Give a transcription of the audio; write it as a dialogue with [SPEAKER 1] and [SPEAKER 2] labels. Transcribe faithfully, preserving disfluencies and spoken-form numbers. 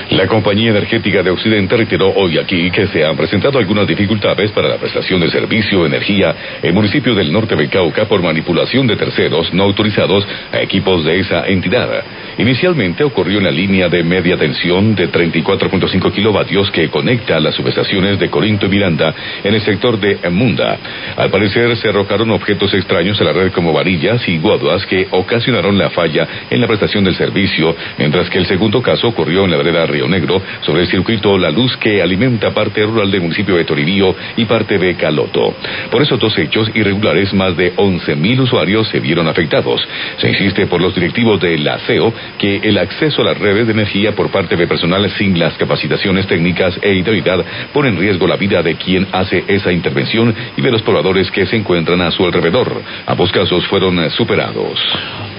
[SPEAKER 1] La Compañía Energética de Occidente reiteró hoy aquí que se han presentado algunas dificultades para la prestación de servicio de energía en municipios del norte de Cauca por manipulación de terceros no autorizados a equipos de esa entidad. Inicialmente ocurrió en la línea de media tensión de treinta y cuatro punto cinco kilovatios que conecta a las subestaciones de Corinto y Miranda en el sector de Munda. Al parecer se arrojaron objetos extraños a la red como varillas y guaduas que ocasionaron la falla en la prestación del servicio, mientras que el segundo caso ocurrió en la vereda Río Negro, sobre el circuito La Luz que alimenta parte rural del municipio de Toribío y parte de Caloto. Por esos dos hechos irregulares, más de once mil usuarios se vieron afectados. Se insiste por los directivos de la C E O que el acceso a las redes de energía por parte de personal sin las capacitaciones técnicas e idoneidad pone en riesgo la vida de quien hace esa intervención y de los pobladores que se encuentran a su alrededor. Ambos casos fueron superados.